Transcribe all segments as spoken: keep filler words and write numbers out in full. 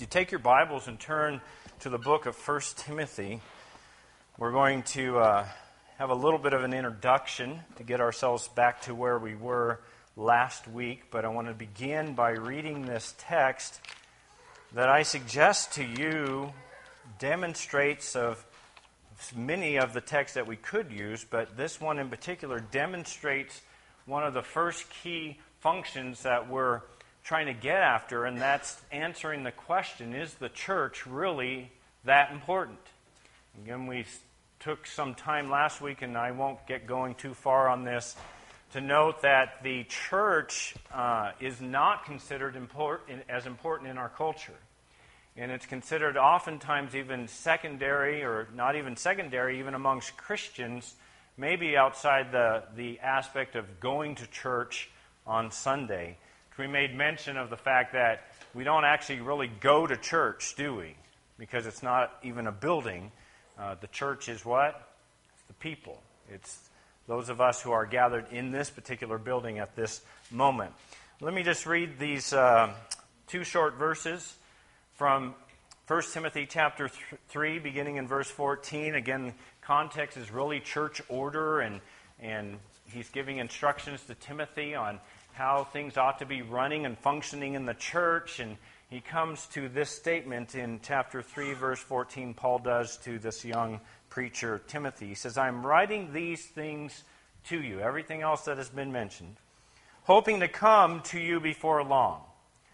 you take your Bibles and turn to the book of First Timothy, we're going to uh, have a little bit of an introduction to get ourselves back to where we were last week. But I want to begin by reading this text that I suggest to you demonstrates of many of the texts that we could use, but this one in particular demonstrates one of the first key functions that we're trying to get after, and that's answering the question, is the church really that important? Again, we took some time last week, and I won't get going too far on this, to note that the church uh, is not considered important, as important in our culture. And it's considered oftentimes even secondary, or not even secondary, even amongst Christians, maybe outside the, the aspect of going to church on Sunday. We made mention of the fact that we don't actually really go to church, do we? Because it's not even a building. Uh, the church is what? It's the people. It's those of us who are gathered in this particular building at this moment. Let me just read these uh, two short verses from First Timothy chapter three, beginning in verse fourteen. Again, context is really church order, and, and he's giving instructions to Timothy on how things ought to be running and functioning in the church. And he comes to this statement in chapter three, verse fourteen, Paul does to this young preacher, Timothy. He says, I am writing these things to you, everything else that has been mentioned, hoping to come to you before long.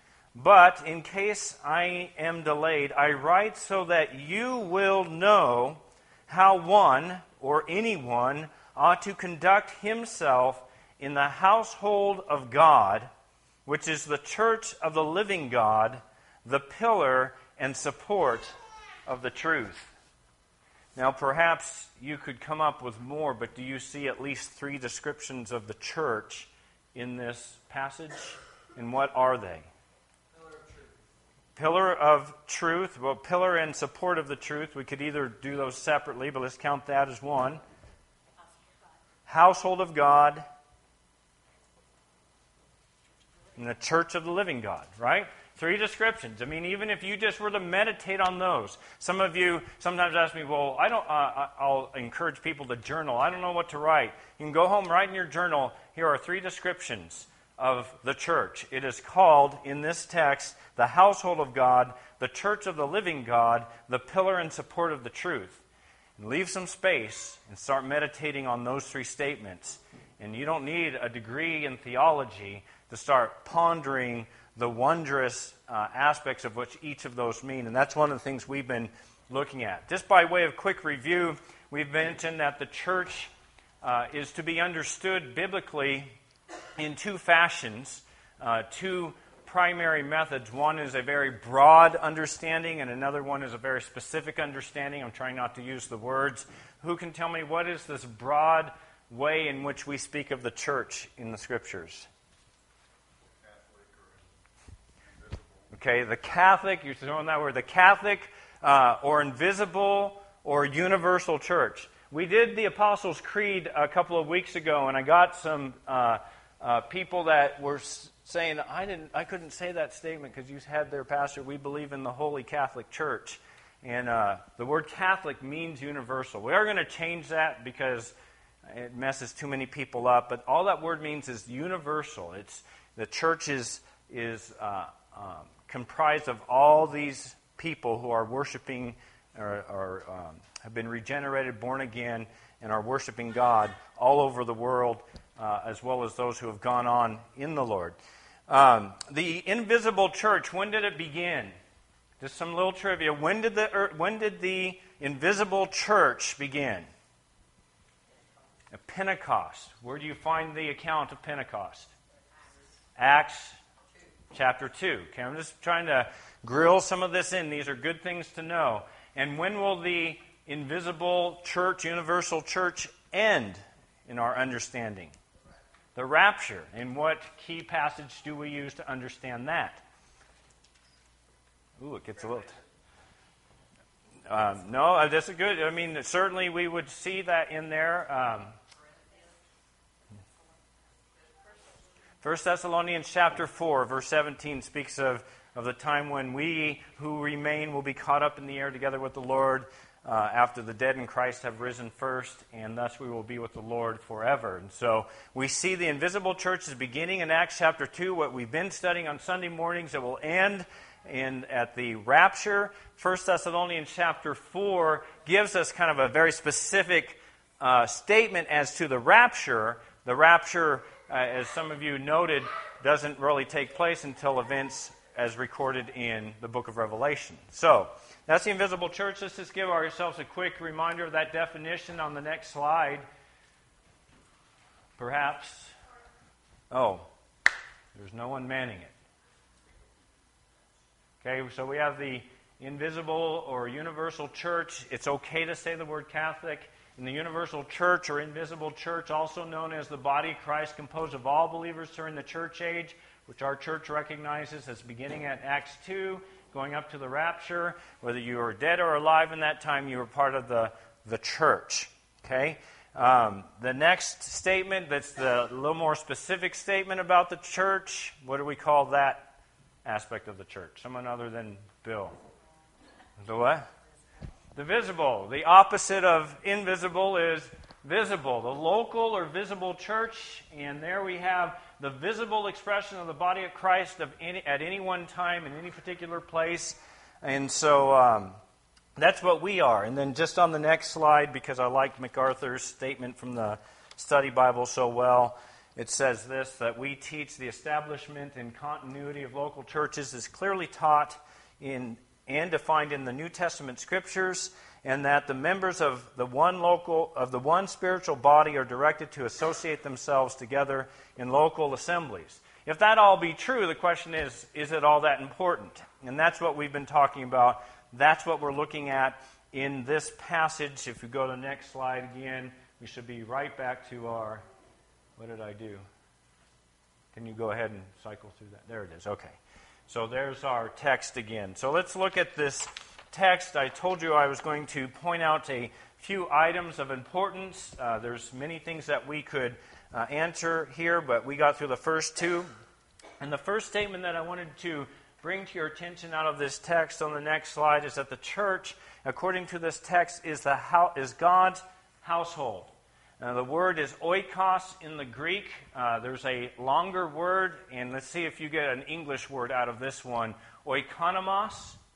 But in case I am delayed, I write so that you will know how one or anyone ought to conduct himself in the household of God, which is the church of the living God, the pillar and support of the truth. Now, perhaps you could come up with more, but do you see at least three descriptions of the church in this passage? And what are they? Pillar of truth. Well, pillar and support of the truth. We could either do those separately, but let's count that as one. Household of God. And the church of the living God, right? Three descriptions. I mean, even if you just were to meditate on those. Some of you sometimes ask me, well, I don't. Uh, I'll encourage people to journal. I don't know what to write. You can go home, write in your journal. Here are three descriptions of the church. It is called, in this text, the household of God, the church of the living God, the pillar and support of the truth. And leave some space and start meditating on those three statements. And you don't need a degree in theology to start pondering the wondrous uh, aspects of which each of those mean. And that's one of the things we've been looking at. Just by way of quick review, we've mentioned that the church uh, is to be understood biblically in two fashions, uh, two primary methods. One is a very broad understanding, and another one is a very specific understanding. I'm trying not to use the words. Who can tell me what is this broad way in which we speak of the church in the Scriptures? Okay, the Catholic, you're throwing that word, the Catholic uh, or invisible or universal church. We did the Apostles' Creed a couple of weeks ago, and I got some uh, uh, people that were saying, I didn't, I couldn't say that statement because you had their pastor, we believe in the Holy Catholic Church. And uh, the word Catholic means universal. We are going to change that because it messes too many people up, but all that word means is universal. It's the church is, is uh, um, comprised of all these people who are worshiping or, or um, have been regenerated, born again, and are worshiping God all over the world, uh, as well as those who have gone on in the Lord. Um, the invisible church, when did it begin? Just some little trivia. When did the when did the invisible church begin? At Pentecost. Where do you find the account of Pentecost? Acts chapter two. Okay, I'm just trying to grill some of this in. These are good things to know. And when will the invisible church, universal church, end in our understanding? The rapture. And what key passage do we use to understand that? Ooh, it gets a little... Um, no, that's a good... I mean, certainly we would see that in there. Um, First Thessalonians chapter four, verse seventeen speaks of of the time when we who remain will be caught up in the air together with the Lord uh, after the dead in Christ have risen first, and thus we will be with the Lord forever. And so we see the invisible church is beginning in Acts chapter two, what we've been studying on Sunday mornings. It will end in at the rapture. First Thessalonians chapter four gives us kind of a very specific uh, statement as to the rapture. The rapture, uh, as some of you noted, doesn't really take place until events as recorded in the book of Revelation. So, that's the invisible church. Let's just give ourselves a quick reminder of that definition on the next slide. Perhaps. Oh, there's no one manning it. Okay, so we have the invisible or universal church. It's okay to say the word Catholic. In the universal church or invisible church, also known as the body of Christ, composed of all believers during the church age, which our church recognizes as beginning at Acts two, going up to the rapture. Whether you are dead or alive in that time, you were part of the, the church. Okay? Um, the next statement, that's the little more specific statement about the church, what do we call that aspect of the church? Someone other than Bill. The what? The visible. The opposite of invisible is visible. The local or visible church, and there we have the visible expression of the body of Christ of any, at any one time in any particular place. And so um, that's what we are. And then just on the next slide, because I liked MacArthur's statement from the study Bible so well, it says this, that we teach the establishment and continuity of local churches is clearly taught in and defined in the New Testament scriptures, and that the members of the one local of the one spiritual body are directed to associate themselves together in local assemblies. If that all be true, the question is, is it all that important? And that's what we've been talking about. That's what we're looking at in this passage. If we go to the next slide again, we should be right back to our, what did I do? Can you go ahead and cycle through that? There it is. Okay. So there's our text again. So let's look at this text. I told you I was going to point out a few items of importance. Uh, there's many things that we could uh, answer here, but we got through the first two. And the first statement that I wanted to bring to your attention out of this text on the next slide is that the church, according to this text, is the ho- is God's household. Now, the word is oikos in the Greek. Uh, there's a longer word, and let's see if you get an English word out of this one. Oikonomos.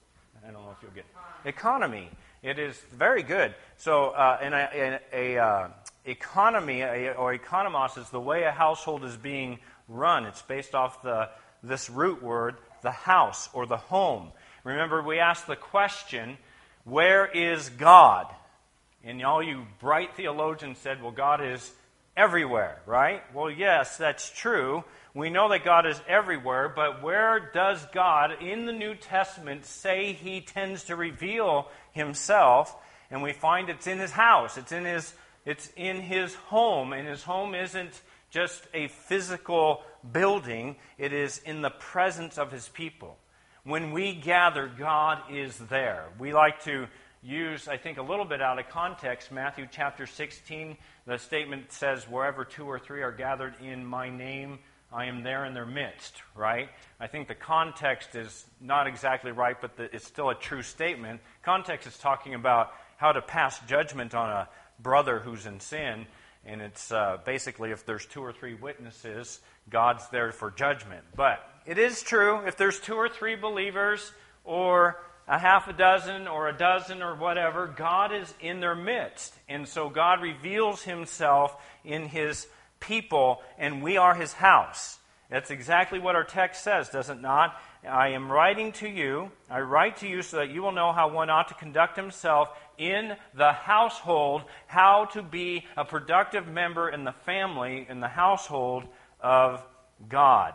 I don't know if you'll get economy. It is very good. So, uh, in a, in a uh, economy a, or economos is the way a household is being run. It's based off the this root word, the house or the home. Remember, we asked the question, where is God? And all you bright theologians said, well, God is everywhere, right? Well, yes, that's true. We know that God is everywhere, but where does God in the New Testament say He tends to reveal Himself? And we find it's in His house. It's in His, it's in His home. And His home isn't just a physical building. It is in the presence of His people. When we gather, God is there. We like to use, I think, a little bit out of context, Matthew chapter sixteen. The statement says, wherever two or three are gathered in my name, I am there in their midst, right? I think the context is not exactly right, but the, it's still a true statement. Context is talking about how to pass judgment on a brother who's in sin, and it's uh, basically if there's two or three witnesses, God's there for judgment. But it is true, if there's two or three believers, or a half a dozen or a dozen or whatever, God is in their midst. And so God reveals Himself in His people, and we are His house. That's exactly what our text says, does it not? I am writing to you, I write to you so that you will know how one ought to conduct himself in the household, how to be a productive member in the family, in the household of God.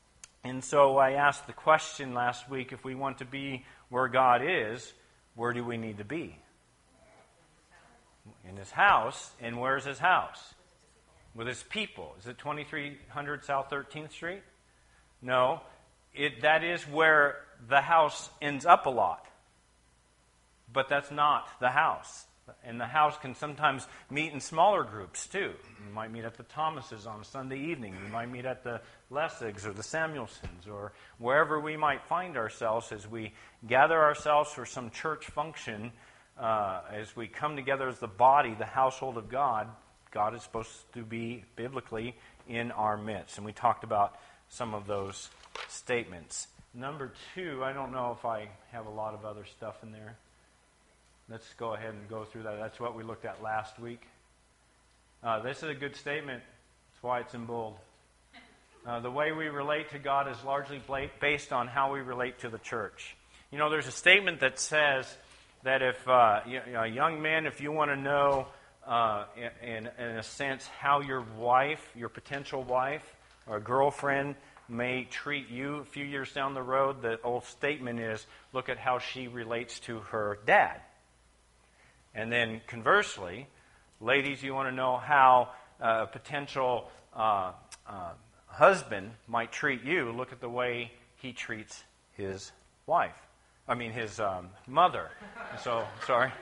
And so I asked the question last week, if we want to be where God is, where do we need to be? In His house. And where's His house? With His people. Is it twenty-three hundred South thirteenth Street? No. It, that is where the house ends up a lot. But that's not the house. And the house can sometimes meet in smaller groups, too. You might meet at the Thomases on a Sunday evening. You might meet at the Lessigs or the Samuelsons or wherever we might find ourselves as we gather ourselves for some church function. Uh, as we come together as the body, the household of God, God is supposed to be biblically in our midst. And we talked about some of those statements. Number two, I don't know if I have a lot of other stuff in there. Let's go ahead and go through that. That's what we looked at last week. Uh, this is a good statement. That's why it's in bold. Uh, the way we relate to God is largely based on how we relate to the church. You know, there's a statement that says that if, uh, you know, young men, if you want to know, uh, in, in a sense, how your wife, your potential wife or girlfriend may treat you a few years down the road, the old statement is, look at how she relates to her dad. And then conversely, ladies, you want to know how a potential uh, uh, husband might treat you, look at the way he treats his wife. I mean, his um, mother. So, sorry.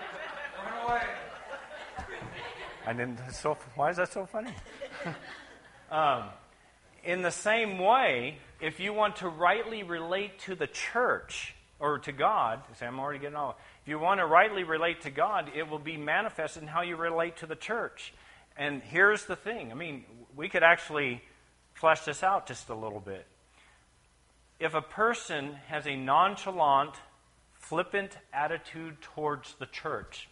I didn't. So, why is that so funny? um, in the same way, if you want to rightly relate to the church or to God, say, I'm already getting all. If you want to rightly relate to God, it will be manifested in how you relate to the church. And here's the thing. I mean, we could actually flesh this out just a little bit. If a person has a nonchalant, flippant attitude towards the church,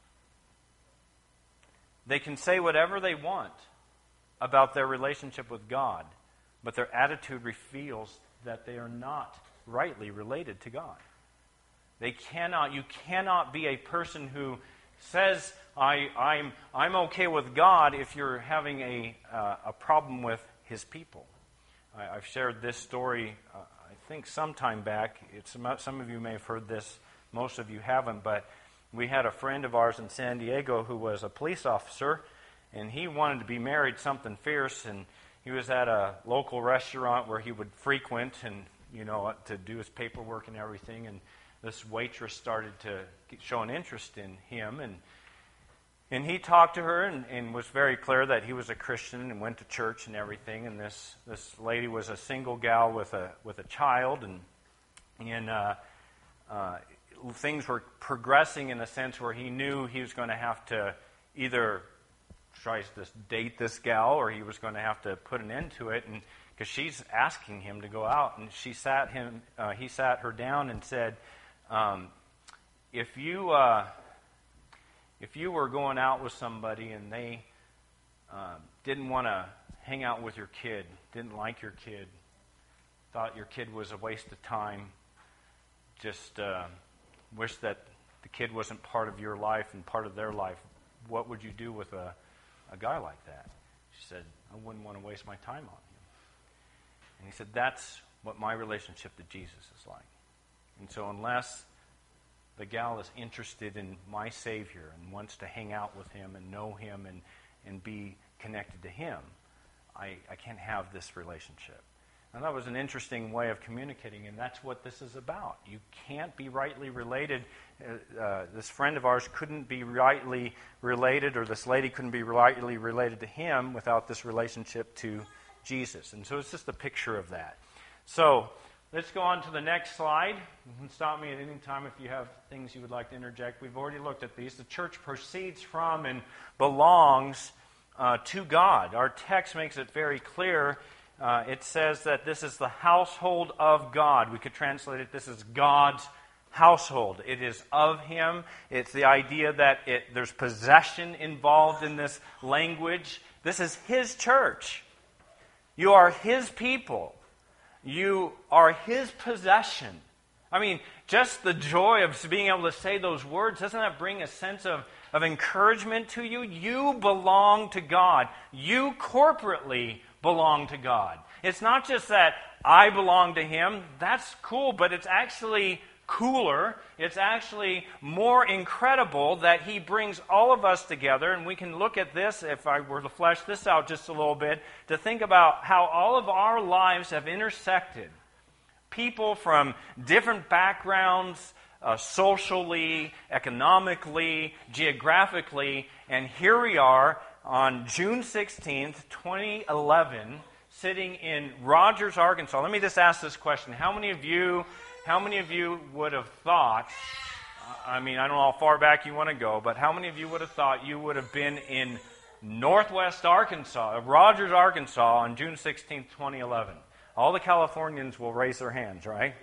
they can say whatever they want about their relationship with God, but their attitude reveals that they are not rightly related to God. They cannot, you cannot be a person who says, I, I'm, I'm okay with God if you're having a, uh, a problem with His people. I, I've shared this story, uh, I think sometime back. It's, some of you may have heard this, most of you haven't, but we had a friend of ours in San Diego who was a police officer, and he wanted to be married something fierce, and he was at a local restaurant where he would frequent and, you know, to do his paperwork and everything, and this waitress started to show an interest in him, and and he talked to her and, and was very clear that he was a Christian and went to church and everything. And this, this lady was a single gal with a with a child, and and uh, uh, things were progressing in a sense where he knew he was going to have to either try to date this gal or he was going to have to put an end to it, and because she's asking him to go out, and she sat him, uh, he sat her down and said, Um, if you uh, if you were going out with somebody and they uh, didn't want to hang out with your kid, didn't like your kid, thought your kid was a waste of time, just uh, wish that the kid wasn't part of your life and part of their life, what would you do with a, a guy like that? She said, I wouldn't want to waste my time on him. And he said, that's what my relationship to Jesus is like. And so unless the gal is interested in my Savior and wants to hang out with Him and know Him and, and be connected to Him, I, I can't have this relationship. And that was an interesting way of communicating, and that's what this is about. You can't be rightly related. Uh, uh, this friend of ours couldn't be rightly related, or this lady couldn't be rightly related to him without this relationship to Jesus. And so it's just a picture of that. So let's go on to the next slide. You can stop me at any time if you have things you would like to interject. We've already looked at these. The church proceeds from and belongs uh, to God. Our text makes it very clear. Uh, it says that this is the household of God. We could translate it, this is God's household. It is of Him. It's the idea that it, there's possession involved in this language. This is His church. You are His people. You are His possession. I mean, just the joy of being able to say those words, doesn't that bring a sense of, of encouragement to you? You belong to God. You corporately belong to God. It's not just that I belong to Him. That's cool, but it's actually cooler. It's actually more incredible that He brings all of us together, and we can look at this, if I were to flesh this out just a little bit, to think about how all of our lives have intersected. People from different backgrounds, uh, socially, economically, geographically. And here we are on June sixteenth, twenty eleven, sitting in Rogers, Arkansas. Let me just ask this question. How many of you, how many of you would have thought, I mean, I don't know how far back you want to go, but how many of you would have thought you would have been in Northwest Arkansas, Rogers, Arkansas, on June sixteenth, twenty eleven? All the Californians will raise their hands, right?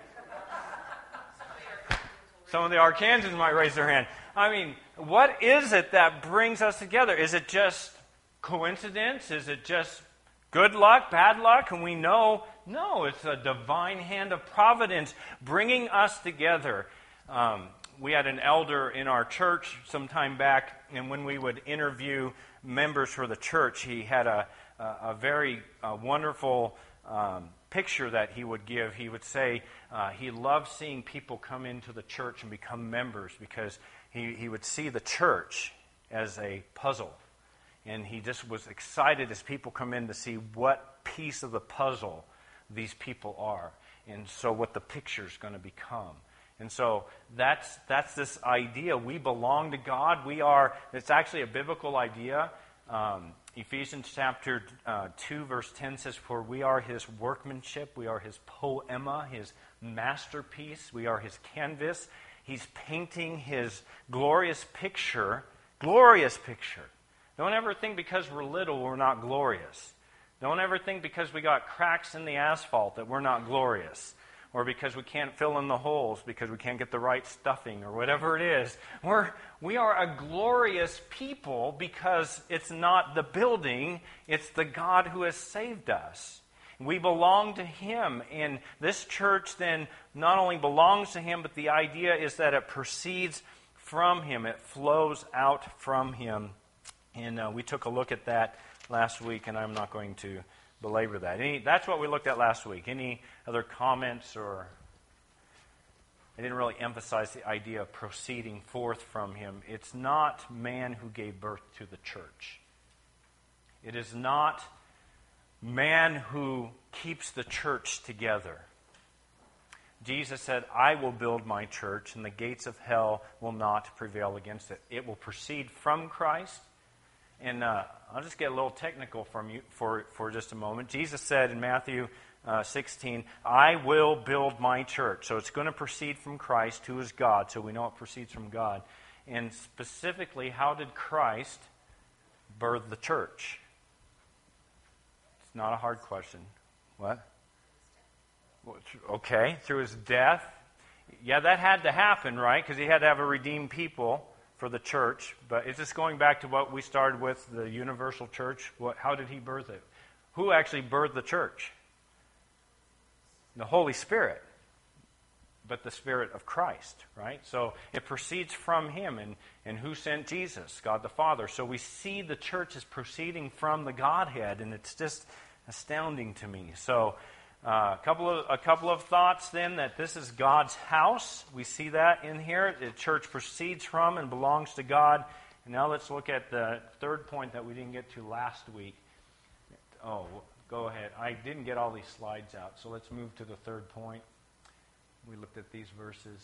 Some of the Arkansans might raise their hand. I mean, what is it that brings us together? Is it just coincidence? Is it just good luck, bad luck? And we know, no, it's a divine hand of providence bringing us together. Um, we had an elder in our church some time back, and when we would interview members for the church, he had a, a, a very uh, wonderful um, picture that he would give. He would say uh, he loved seeing people come into the church and become members because he, he would see the church as a puzzle. And he just was excited as people come in to see what piece of the puzzle these people are. And so what the picture is going to become. And so that's that's this idea. We belong to God. We are, it's actually a biblical idea. Um, Ephesians chapter uh, two, verse ten says, "For we are His workmanship, we are His poema, His masterpiece, we are His canvas." He's painting His glorious picture, glorious picture. Don't ever think because we're little we're not glorious. Don't ever think because we got cracks in the asphalt that we're not glorious. Or because we can't fill in the holes, because we can't get the right stuffing, or whatever it is. We're, we are a glorious people because it's not the building, it's the God who has saved us. We belong to Him, and this church then not only belongs to Him, but the idea is that it proceeds from Him. It flows out from Him. And uh, we took a look at that last week, and I'm not going to belabor that. Any, that's what we looked at last week. Any other comments? Or I didn't really emphasize the idea of proceeding forth from Him. It's not man who gave birth to the church. It is not man who keeps the church together. Jesus said, "I will build my church, and the gates of hell will not prevail against it." It will proceed from Christ. And uh, I'll just get a little technical from you for, for just a moment. Jesus said in Matthew uh, sixteen, "I will build my church." So it's going to proceed from Christ, who is God. So we know it proceeds from God. And specifically, how did Christ birth the church? It's not a hard question. What? Okay, through His death. Yeah, that had to happen, right? Because He had to have a redeemed people for the church. But it's just going back to what we started with, the universal church. What, how did He birth it? Who actually birthed the church? The Holy Spirit. But the Spirit of Christ, right? So it proceeds from Him. And, and who sent Jesus? God the Father. So we see the church is proceeding from the Godhead, and it's just astounding to me. So Uh, a couple of a couple of thoughts then, that this is God's house. We see that in here. The church proceeds from and belongs to God. And now let's look at the third point that we didn't get to last week. Oh, go ahead. I didn't get all these slides out, so let's move to the third point. We looked at these verses.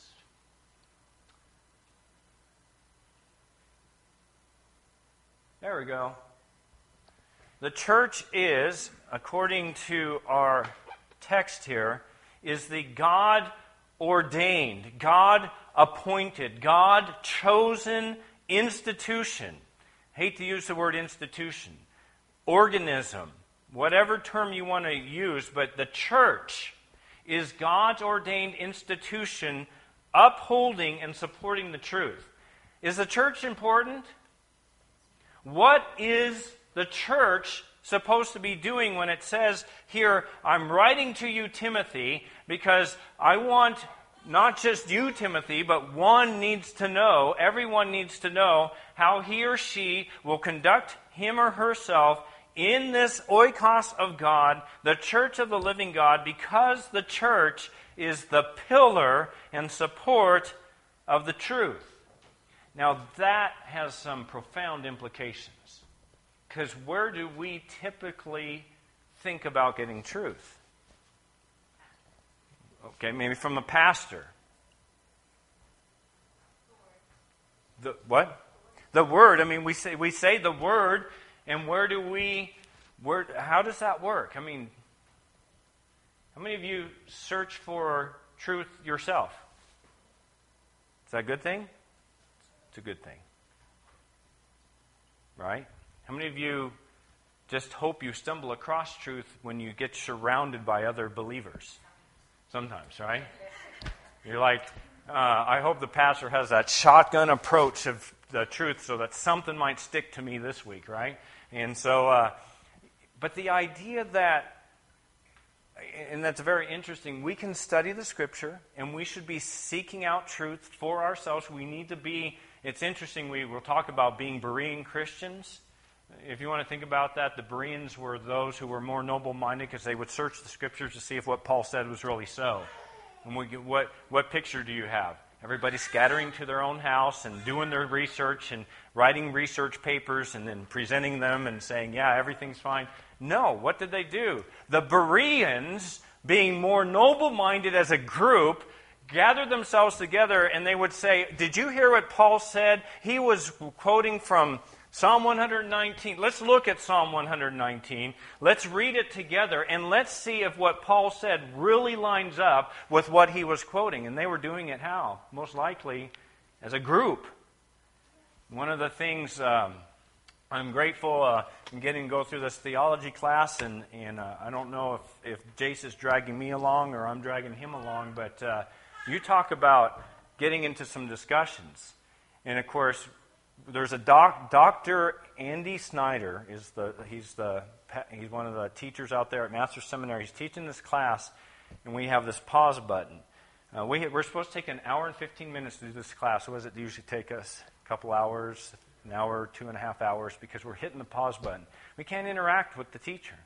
There we go. The church is, according to our text here, is the God-ordained, God-appointed, God-chosen institution. I hate to use the word institution. Organism. Whatever term you want to use, but the church is God's ordained institution upholding and supporting the truth. Is the church important? What is the church supposed to be doing when it says here, "I'm writing to you, Timothy, because I want not just you, Timothy, but one needs to know, everyone needs to know how he or she will conduct him or herself in this oikos of God, the church of the living God, because the church is the pillar and support of the truth." Now that has some profound implications. Because where do we typically think about getting truth? Okay, maybe from a pastor. The what? The Word. I mean, we say we say the Word, and where do we? Where? How does that work? I mean, how many of you search for truth yourself? Is that a good thing? It's a good thing, right? How many of you just hope you stumble across truth when you get surrounded by other believers? Sometimes, right? You're like, uh, I hope the pastor has that shotgun approach of the truth so that something might stick to me this week, right? And so, uh, but the idea that, and that's very interesting, we can study the Scripture and we should be seeking out truth for ourselves. We need to be, it's interesting, we will talk about being Berean Christians. If you want to think about that, the Bereans were those who were more noble-minded because they would search the Scriptures to see if what Paul said was really so. And we get, what, what picture do you have? Everybody scattering to their own house and doing their research and writing research papers and then presenting them and saying, yeah, everything's fine. No, what did they do? The Bereans, being more noble-minded as a group, gathered themselves together and they would say, did you hear what Paul said? He was quoting from Psalm one nineteen. Let's look at Psalm one nineteen. Let's read it together and let's see if what Paul said really lines up with what he was quoting. And they were doing it how? Most likely as a group. One of the things um, I'm grateful uh, in getting to go through this theology class, and, and uh, I don't know if, if Jace is dragging me along or I'm dragging him along, but uh, you talk about getting into some discussions. And of course, there's a doc, Doctor Andy Snyder is the he's the he's one of the teachers out there at Master's Seminary. He's teaching this class, and we have this pause button. Uh, we we're supposed to take an hour and fifteen minutes to do this class. What does it usually take us? A couple hours, an hour, two and a half hours, because we're hitting the pause button. We can't interact with the teacher.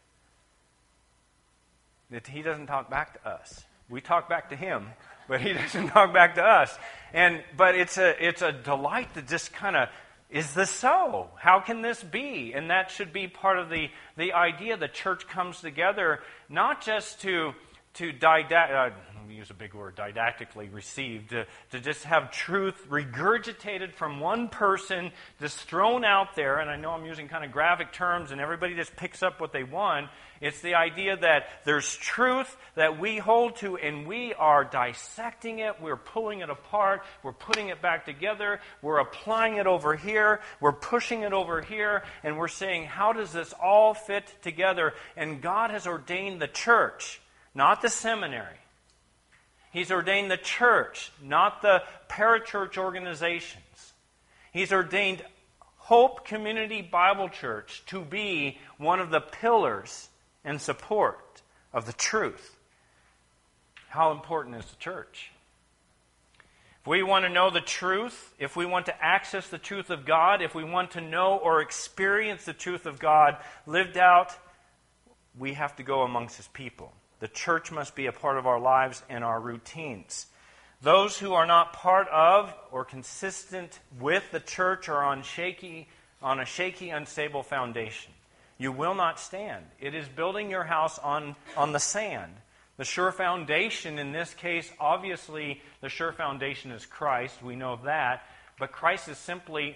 He doesn't talk back to us. We talk back to him, but he doesn't talk back to us. And but it's a it's a delight to just kind of, is this so? How can this be? And that should be part of the, the idea. The church comes together not just to to didact, uh, let me use a big word, didactically received, to, to just have truth regurgitated from one person, just thrown out there. And I know I'm using kind of graphic terms and everybody just picks up what they want. It's the idea that there's truth that we hold to and we are dissecting it, we're pulling it apart, we're putting it back together, we're applying it over here, we're pushing it over here, and we're saying, how does this all fit together? And God has ordained the church, not the seminary. He's ordained the church, not the parachurch organizations. He's ordained Hope Community Bible Church to be one of the pillars and support of the truth. How important is the church? If we want to know the truth, if we want to access the truth of God, if we want to know or experience the truth of God lived out, we have to go amongst His people. The church must be a part of our lives and our routines. Those who are not part of or consistent with the church are on shaky, on a shaky, unstable foundation. You will not stand. It is building your house on, on the sand. The sure foundation in this case, obviously, the sure foundation is Christ. We know that. But Christ is simply,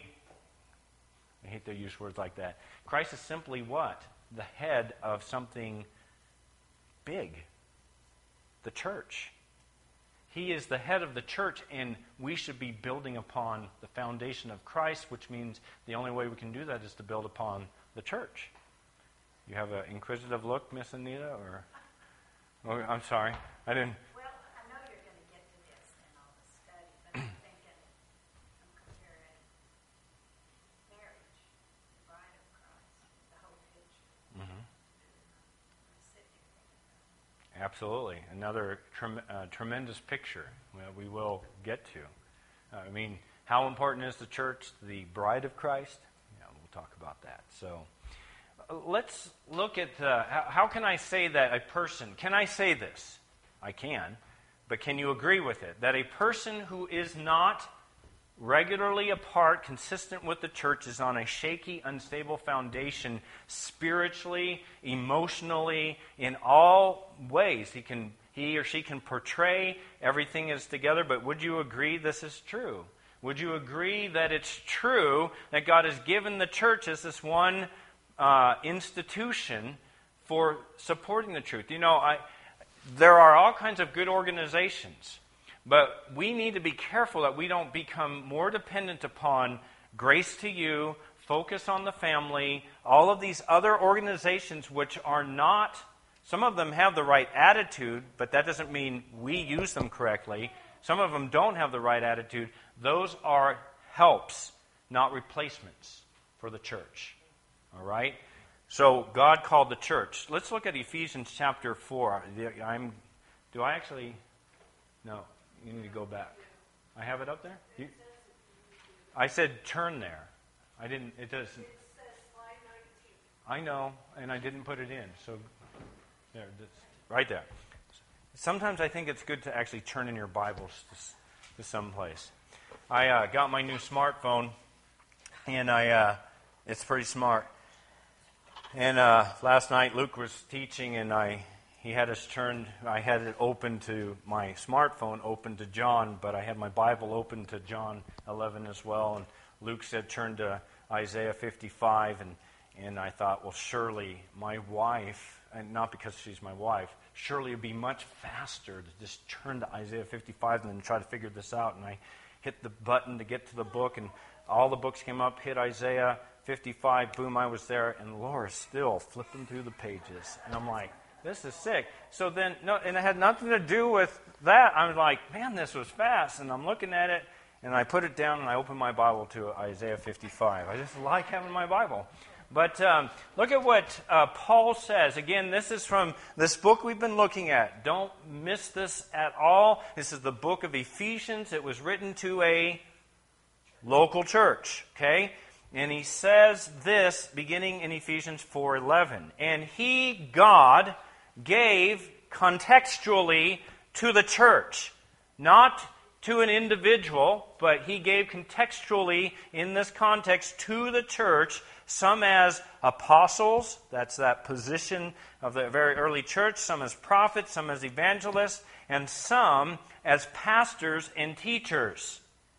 I hate to use words like that. Christ is simply what? The head of something big. The church. He is the head of the church, and we should be building upon the foundation of Christ, which means the only way we can do that is to build upon the church. You have an inquisitive look, Miss Anita, or, or I'm sorry, I didn't. Well, I know you're going to get to this in all the study, but I'm thinking, I'm comparing marriage, the bride of Christ, the whole picture. Mm-hmm. I'm sitting here. Absolutely, another trem- uh, tremendous picture that we will get to. Uh, I mean, how important is the church, the bride of Christ? Yeah, we'll talk about that. So. Let's look at uh, how, how can I say that a person, can I say this? I can, but can you agree with it? That a person who is not regularly apart, consistent with the church, is on a shaky, unstable foundation spiritually, emotionally, in all ways. He can, he or she can portray everything is together, but would you agree this is true? Would you agree that it's true that God has given the church as this one uh, institution for supporting the truth? You know, I, there are all kinds of good organizations, but we need to be careful that we don't become more dependent upon Grace to You, Focus on the Family, all of these other organizations which are not, some of them have the right attitude, but that doesn't mean we use them correctly. Some of them don't have the right attitude. Those are helps, not replacements for the church. All right? So God called the church. Let's look at Ephesians chapter four. I'm, do I actually? No, you need to go back. I have it up there? You, I said turn there. I didn't, it doesn't. It says slide nineteen. I know, and I didn't put it in. So there, right there. Sometimes I think it's good to actually turn in your Bibles to, to someplace. I uh, got my new smartphone, and I uh, it's pretty smart. And uh, last night Luke was teaching, and I he had us turned. I had it open to my smartphone, open to John, but I had my Bible open to John eleven as well. And Luke said, "Turn to Isaiah fifty-five," and and I thought, well, surely my wife, and not because she's my wife, surely it would be much faster to just turn to Isaiah fifty-five and then try to figure this out. And I hit the button to get to the book, and all the books came up, hit Isaiah fifty-five, boom, I was there, and Laura's still flipping through the pages. And I'm like, this is sick. So then, no, and it had nothing to do with that. I was like, man, this was fast. And I'm looking at it, and I put it down, and I opened my Bible to Isaiah fifty-five. I just like having my Bible. But um, look at what uh, Paul says. Again, this is from this book we've been looking at. Don't miss this at all. This is the book of Ephesians. It was written to a local church, okay? And he says this, beginning in Ephesians four eleven. And he, God, gave contextually to the church, not to an individual, but he gave contextually in this context to the church, some as apostles, that's that position of the very early church, some as prophets, some as evangelists, and some as pastors and teachers,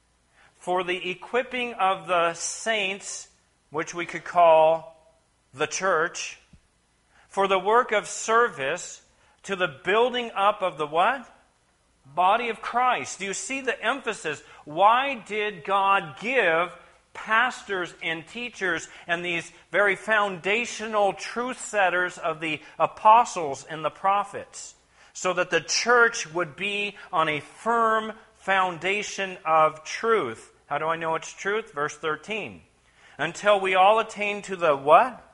for the equipping of the saints, which we could call the church, for the work of service, to the building up of the what? Body of Christ. Do you see the emphasis? Why did God give pastors and teachers and these very foundational truth setters of the apostles and the prophets? So that the church would be on a firm foundation of truth. How do I know it's truth? Verse thirteen. Until we all attain to the what?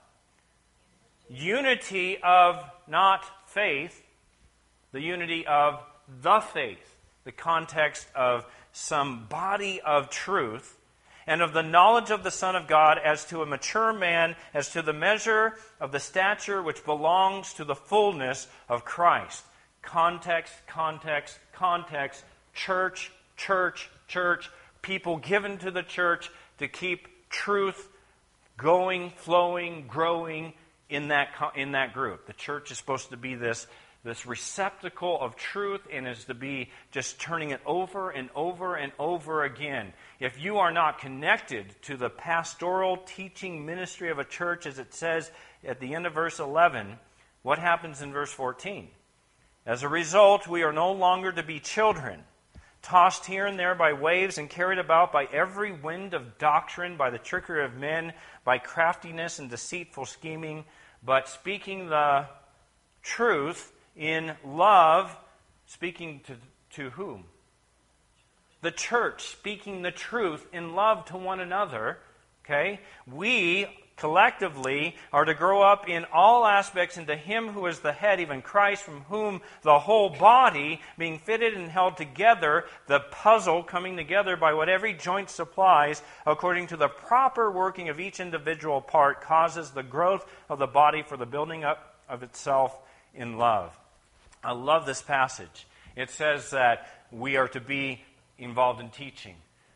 Unity of not faith, the unity of the faith, the context of some body of truth, and of the knowledge of the Son of God as to a mature man, as to the measure of the stature which belongs to the fullness of Christ. Context, context, context, church, church, church, people given to the church to keep truth going, flowing, growing in that in that group. The church is supposed to be this this receptacle of truth and is to be just turning it over and over and over again. If you are not connected to the pastoral teaching ministry of a church, as it says at the end of verse eleven, what happens in verse fourteen? As a result, we are no longer to be children, tossed here and there by waves and carried about by every wind of doctrine, by the trickery of men, by craftiness and deceitful scheming, but speaking the truth in love, speaking to, to whom? The church, speaking the truth in love to one another. Okay? We collectively are to grow up in all aspects into Him who is the head, even Christ, from whom the whole body, being fitted and held together, the puzzle coming together by what every joint supplies, according to the proper working of each individual part, causes the growth of the body for the building up of itself in love. I love this passage. It says that we are to be involved in teaching.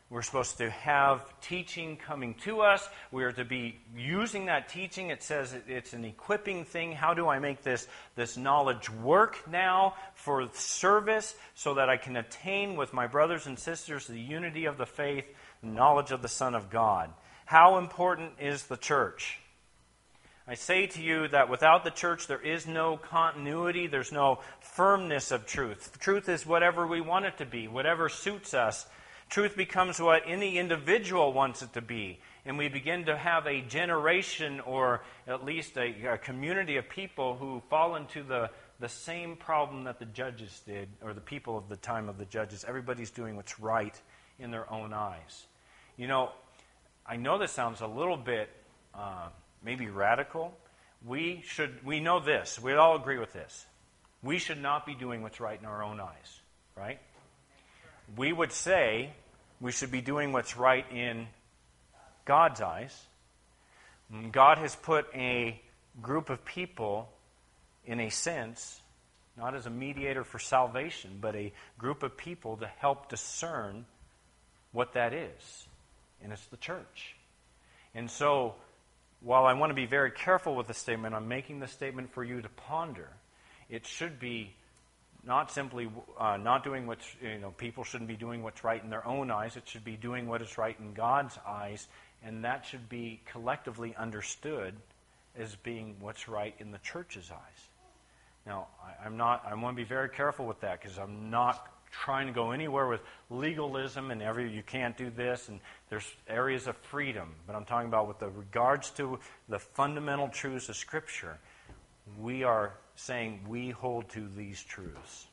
We're supposed to have teaching coming to us. We are to be using that teaching. It says it's an equipping thing. How do I make this, this knowledge work now for service so that I can attain with my brothers and sisters the unity of the faith, the knowledge of the Son of God? How important is the church? I say to you that without the church there is no continuity, there's no firmness of truth. Truth is whatever we want it to be, whatever suits us. Truth becomes what any individual wants it to be. And we begin to have a generation or at least a, a community of people who fall into the, the same problem that the judges did, or the people of the time of the judges. Everybody's doing what's right in their own eyes. You know, I know this sounds a little bit uh, maybe radical. We should, we know this. We all agree with this. We should not be doing what's right in our own eyes, right? We would say we should be doing what's right in God's eyes. God has put a group of people, in a sense, not as a mediator for salvation, but a group of people to help discern what that is. And it's the church. And so, while I want to be very careful with the statement, I'm making the statement for you to ponder. It should be not simply uh, not doing what's, you know, people shouldn't be doing what's right in their own eyes. It should be doing what is right in God's eyes, and that should be collectively understood as being what's right in the church's eyes. Now, I, I'm not. I want to be very careful with that because I'm not trying to go anywhere with legalism and every you can't do this, and there's areas of freedom. But I'm talking about with the regards to the fundamental truths of Scripture. We are saying we hold to these truths.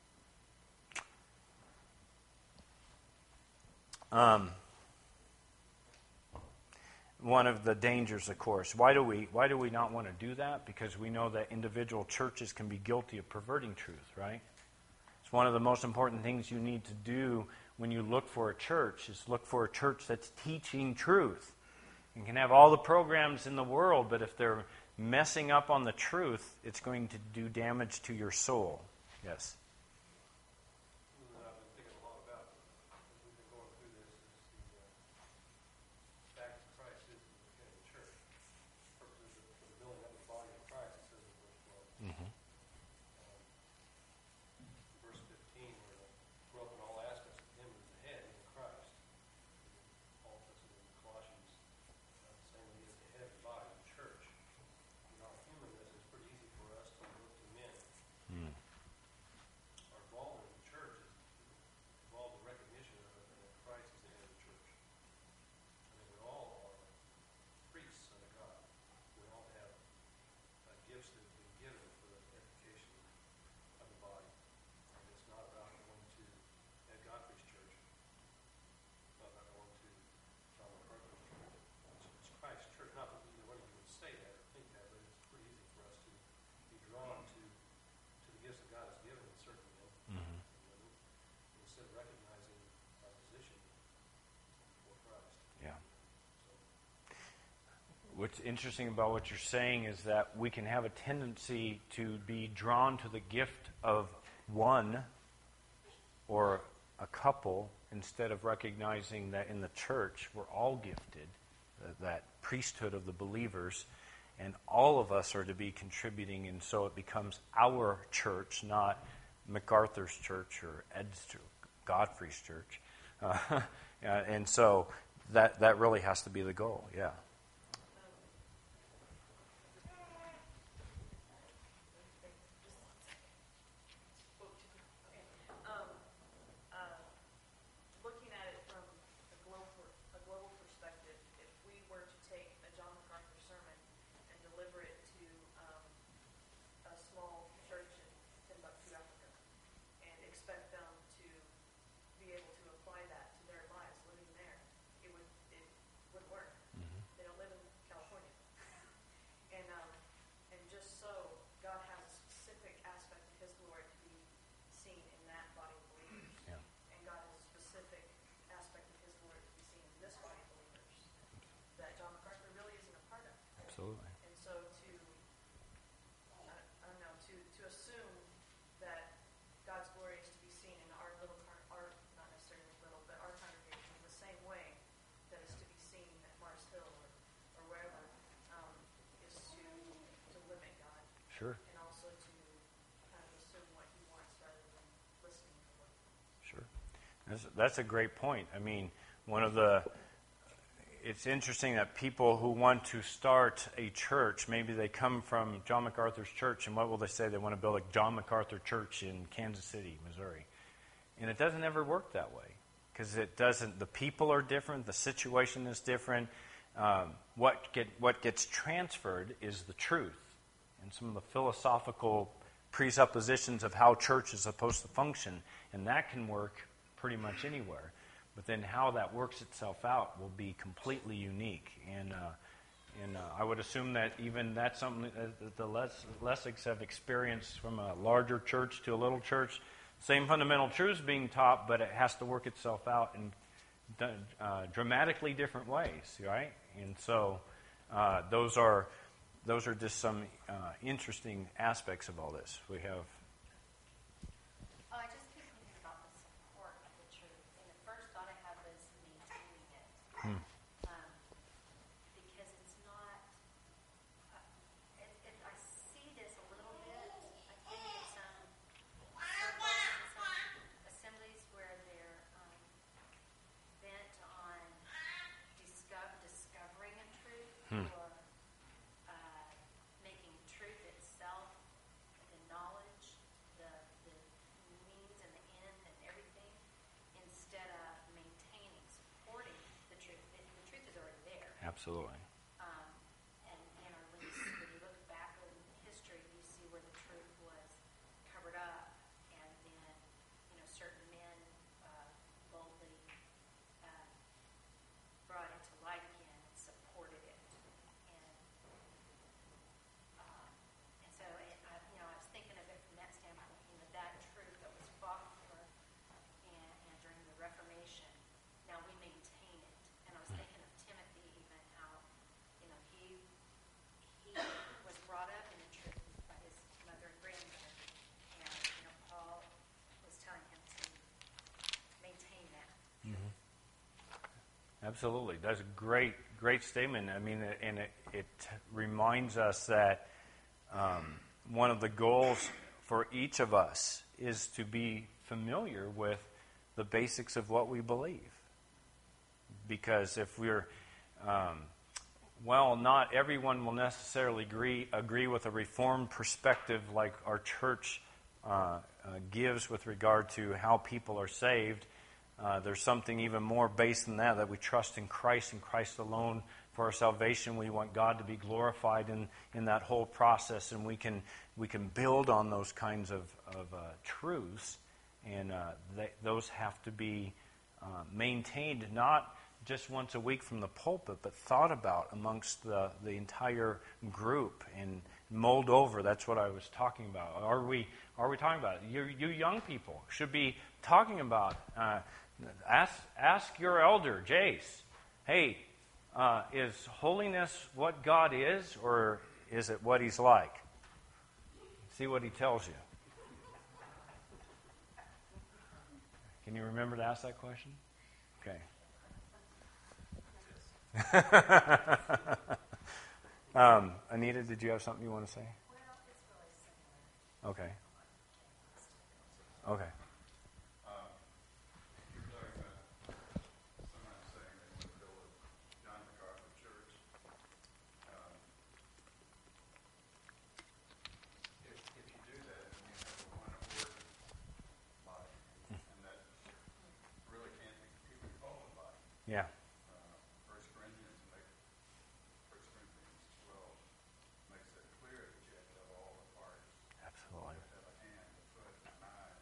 Um, one of the dangers, of course, why do we why do we not want to do that? Because we know that individual churches can be guilty of perverting truth, right? It's one of the most important things you need to do when you look for a church, is look for a church that's teaching truth. You can have all the programs in the world, but if they're messing up on the truth, it's going to do damage to your soul. Yes? I've been thinking a lot about, as we've been going through this, is the uh, fact that Christ is the beginning of the church. Purposes of for the building up the body of Christ, it says in verse twelve. Mm-hmm. Um, verse fifteen, where the grow up in all aspects of him as the head, even Christ. Paul puts it in Colossians, uh, saying that he is the head of the body of the church. In our humanness, it's pretty easy for us to look to men. Mm. Our involvement in the church is involved in recognition of it, that Christ is the head of the church. I mean, we all are priests unto God. We all have uh, gifts that have been given for the edification of the body. And it's not about going to Ed Godfrey's church. It's not about going to John MacArthur's church. It's, it's Christ's church. Not that either one of you would say that or think that, but it's pretty easy for us to be drawn to, to the gifts that God has given in certain men. Mm-hmm. Instead of recognizing our position before Christ. Yeah. So, What's interesting about what you're saying is that we can have a tendency to be drawn to the gift of one or a couple instead of recognizing that in the church we're all gifted, that, that priesthood of the believers, and all of us are to be contributing, and so it becomes our church, not MacArthur's church or Ed's church, Godfrey's church. Uh, and so that that really has to be the goal, yeah. Um, uh, looking at it from a global, a global perspective, if we were to take a John MacArthur sermon and deliver it to um, a small church in Timbuktu, Africa, and expect them to be able to apply that to their lives living there, it would it wouldn't work. Mm-hmm. They don't live in California, and um, and just so God has a specific aspect of His glory to be seen in that body of believers. Yeah. And God has a specific aspect of His glory to be seen in this body of believers that John MacArthur really isn't a part of. Absolutely. And so to, I, I don't know, to, to assume that God's glory is to be seen in our little, car- our not necessarily little, but our congregation the same That's, that's a great point. I mean, one of the, it's interesting that people who want to start a church, maybe they come from John MacArthur's church, and what will they say? They want to build a John MacArthur church in Kansas City, Missouri. And it doesn't ever work that way, because it doesn't, the people are different, the situation is different. Um, what get what gets transferred is the truth and some of the philosophical presuppositions of how church is supposed to function, and that can work pretty much anywhere. But then how that works itself out will be completely unique. And uh, and uh, I would assume that even that's something that the Les- Lessigs have experienced from a larger church to a little church. Same fundamental truths being taught, but it has to work itself out in uh, dramatically different ways, right? And so uh, those are those are just some uh, interesting aspects of all this. We have. Oh, I just keep thinking about the support of the truth. And the first thought I had was maintaining it. Hmm. Um, because it's not, uh, it, it, I see this a little bit. I think in some circles, in some assemblies where they're um, bent on disco- discovering a truth Hmm. or uh, making truth itself the knowledge, the, the means and the end and everything, instead of maintaining, supporting the truth. The, the truth is already there. Absolutely. Um, and, and or when you, when you look back in history, you see where the truth was covered up, and then, you know, certain men uh, boldly uh, brought it to light again and supported it. And um, and so, it, I, you know, I was thinking of it from that standpoint, you know, that truth that was fought for and, and during the Reformation, now we maintain it. And I was thinking of Timothy even, how, you know, he he was brought up in the truth by his mother and grandmother. And, you know, Paul was telling him to maintain that. Absolutely. That's a great, great statement. I mean, and it, it reminds us that um, one of the goals for each of us is to be familiar with the basics of what we believe. Because if we're, um, well, not everyone will necessarily agree, agree with a Reformed perspective like our church uh, uh, gives with regard to how people are saved. Uh, there's something even more based than that, that we trust in Christ and Christ alone for our salvation. We want God to be glorified in, in that whole process, and we can we can build on those kinds of, of uh, truths, and uh, they, those have to be uh, maintained not just once a week from the pulpit, but thought about amongst the, the entire group and mulled over. That's what I was talking about. Are we are we talking about it? You, you young people should be talking about. Uh, ask ask your elder, Jace. Hey, uh, is holiness what God is, or is it what He's like? See what he tells you. Can you remember to ask that question? Okay. um, Anita, did you have something you want to say? Well, it's really similar. Okay. Okay. You're talking about someone saying they want to build a John MacArthur church. Um, if, if you do that, then you have a one organ body, and that really can't be, people call it a body. Yeah. Uh, First Corinthians make First Corinthians twelve makes it clear that you have to have all the parts. Absolutely. You have to have a hand, a foot, an eye,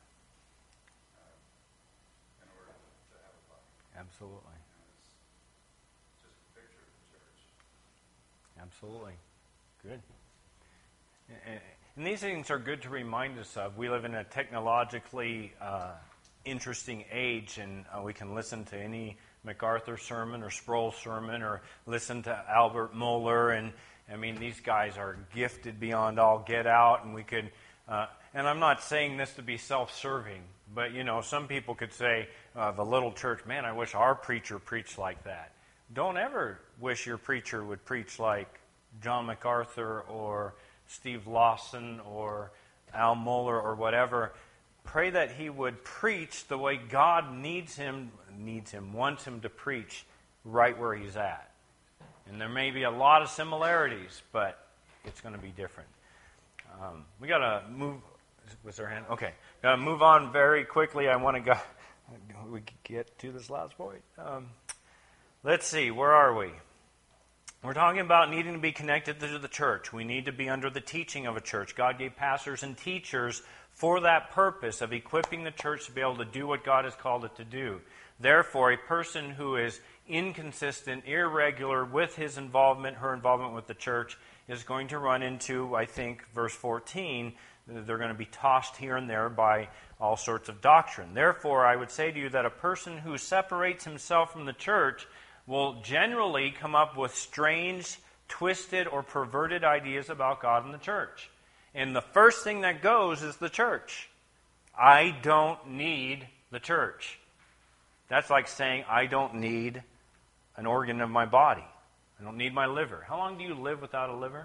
uh, in order to, to have a body. Absolutely. And it's just a picture of the church. Absolutely. Good. And, and these things are good to remind us of. We live in a technologically uh, interesting age, and uh, we can listen to any MacArthur sermon or Sproul sermon, or listen to Albert Mohler, and I mean, these guys are gifted beyond all get out, and we could, uh, and I'm not saying this to be self-serving, but, you know, some people could say of a little church, man, I wish our preacher preached like that. Don't ever wish your preacher would preach like John MacArthur or Steve Lawson or Al Mohler or whatever. pray that he would preach the way God needs him, needs him, wants him to preach right where he's at. And there may be a lot of similarities, but it's going to be different. Um, we got to move. Was there a hand? Okay. Got to move on very quickly. I want to go. We get to this last point. Um, let's see. Where are we? We're talking about needing to be connected to the church. We need to be under the teaching of a church. God gave pastors and teachers for that purpose of equipping the church to be able to do what God has called it to do. Therefore, a person who is inconsistent, irregular with his involvement, her involvement with the church, is going to run into, I think, verse fourteen, they're going to be tossed here and there by all sorts of doctrine. Therefore, I would say to you that a person who separates himself from the church will generally come up with strange, twisted, or perverted ideas about God and the church. And the first thing that goes is the church. I don't need the church. That's like saying I don't need an organ of my body. I don't need my liver. How long do you live without a liver?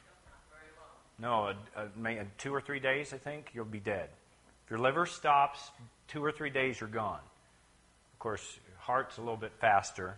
No, a, a, a, two or three days, I think, you'll be dead. If your liver stops, two or three days, you're gone. Of course, heart's a little bit faster.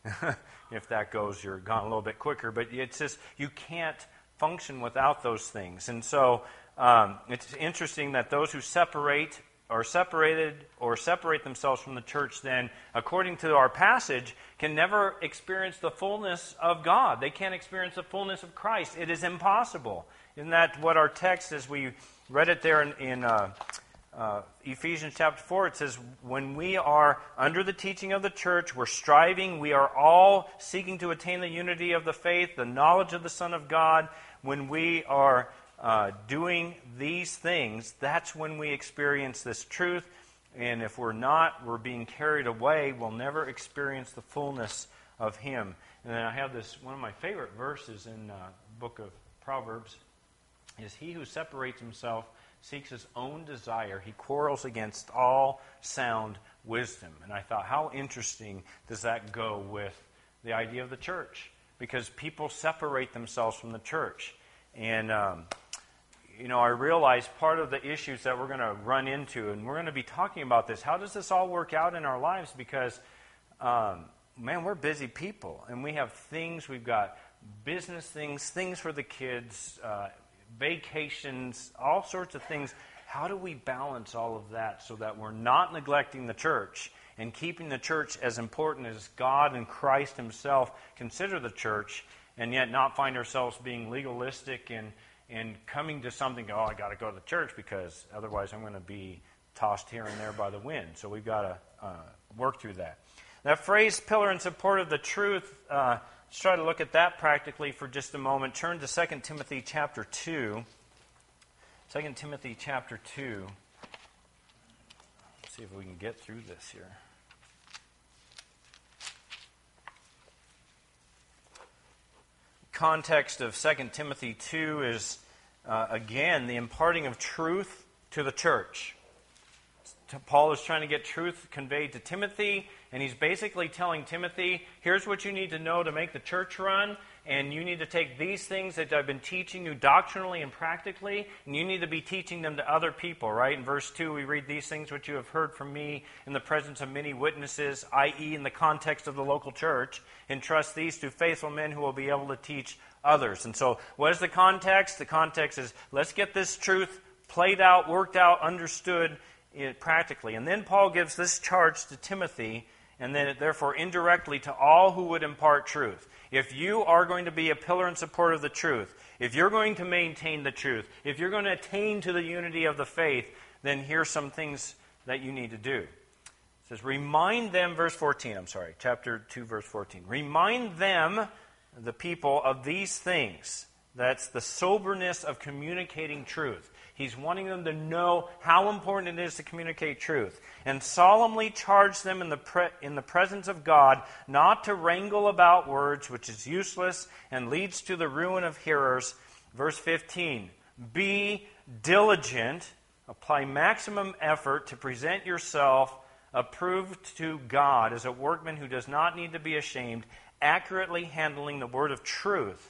If that goes, you're gone a little bit quicker. But it's just, you can't function without those things. And so um, it's interesting that those who separate are separated or separate themselves from the church then, according to our passage, can never experience the fullness of God. They can't experience the fullness of Christ. It is impossible. Isn't that what our text, as we read it there in, in uh, uh, Ephesians chapter four, it says, when we are under the teaching of the church, we're striving, we are all seeking to attain the unity of the faith, the knowledge of the Son of God. When we are uh, doing these things, that's when we experience this truth. And if we're not, we're being carried away, we'll never experience the fullness of Him. And then I have this, one of my favorite verses in the uh, book of Proverbs, is he who separates himself seeks his own desire. He quarrels against all sound wisdom. And I thought, how interesting does that go with the idea of the church? Because people separate themselves from the church. And, um, you know, I realize part of the issues that we're going to run into, and we're going to be talking about this, how does this all work out in our lives? Because, um, man, we're busy people. And we have things, we've got business things, things for the kids, uh, vacations, all sorts of things. How do we balance all of that so that we're not neglecting the church and keeping the church as important as God and Christ Himself consider the church, and yet not find ourselves being legalistic and, and coming to something, oh, I got to go to the church because otherwise I'm going to be tossed here and there by the wind. So we've got to uh, work through that. That phrase, pillar and support of the truth, uh, let's try to look at that practically for just a moment. Turn to Second Timothy chapter two. Second Timothy chapter two. Let's see if we can get through this here. Context of Second Timothy two is, uh, again, the imparting of truth to the church. Paul is trying to get truth conveyed to Timothy, and he's basically telling Timothy, here's what you need to know to make the church run, and you need to take these things that I've been teaching you doctrinally and practically, and you need to be teaching them to other people, right? In verse two, we read, these things which you have heard from me in the presence of many witnesses, that is in the context of the local church, entrust these to faithful men who will be able to teach others. And so, what is the context? The context is, let's get this truth played out, worked out, understood it practically. And then Paul gives this charge to Timothy, and then therefore indirectly to all who would impart truth. If you are going to be a pillar and support of the truth, if you're going to maintain the truth, if you're going to attain to the unity of the faith, then here's some things that you need to do. It says, remind them, verse fourteen, I'm sorry, chapter two, verse fourteen. Remind them, the people, of these things. That's the soberness of communicating truth. He's wanting them to know how important it is to communicate truth. And solemnly charge them in the pre- in the presence of God not to wrangle about words, which is useless and leads to the ruin of hearers. Verse fifteen, be diligent, apply maximum effort to present yourself approved to God as a workman who does not need to be ashamed, accurately handling the word of truth.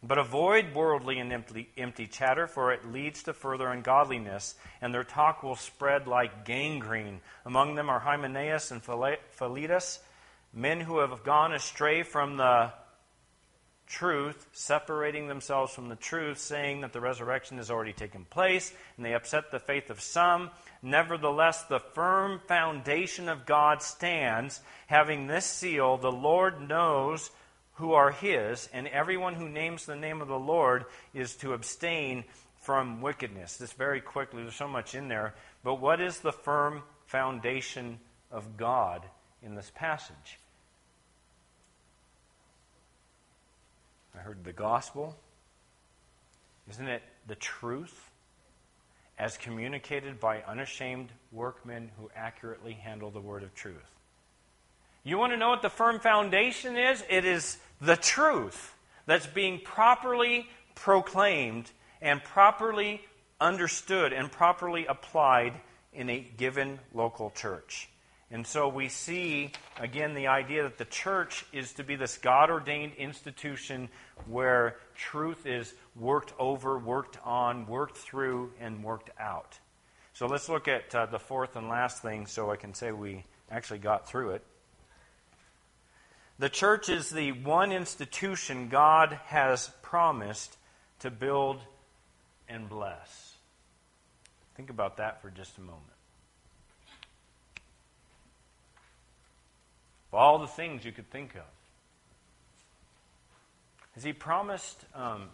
But avoid worldly and empty, empty chatter, for it leads to further ungodliness, and their talk will spread like gangrene. Among them are Hymenaeus and Philetus, men who have gone astray from the truth, separating themselves from the truth, saying that the resurrection has already taken place, and they upset the faith of some. Nevertheless, the firm foundation of God stands, having this seal: the Lord knows who are his, and everyone who names the name of the Lord is to abstain from wickedness. This very quickly, there's so much in there. But what is the firm foundation of God in this passage? I heard the gospel. Isn't it the truth as communicated by unashamed workmen who accurately handle the word of truth? You want to know what the firm foundation is? It is the truth that's being properly proclaimed and properly understood and properly applied in a given local church. And so we see, again, the idea that the church is to be this God-ordained institution where truth is worked over, worked on, worked through, and worked out. So let's look at uh, the fourth and last thing so I can say we actually got through it. The church is the one institution God has promised to build and bless. Think about that for just a moment. Of all the things you could think of, has He promised um,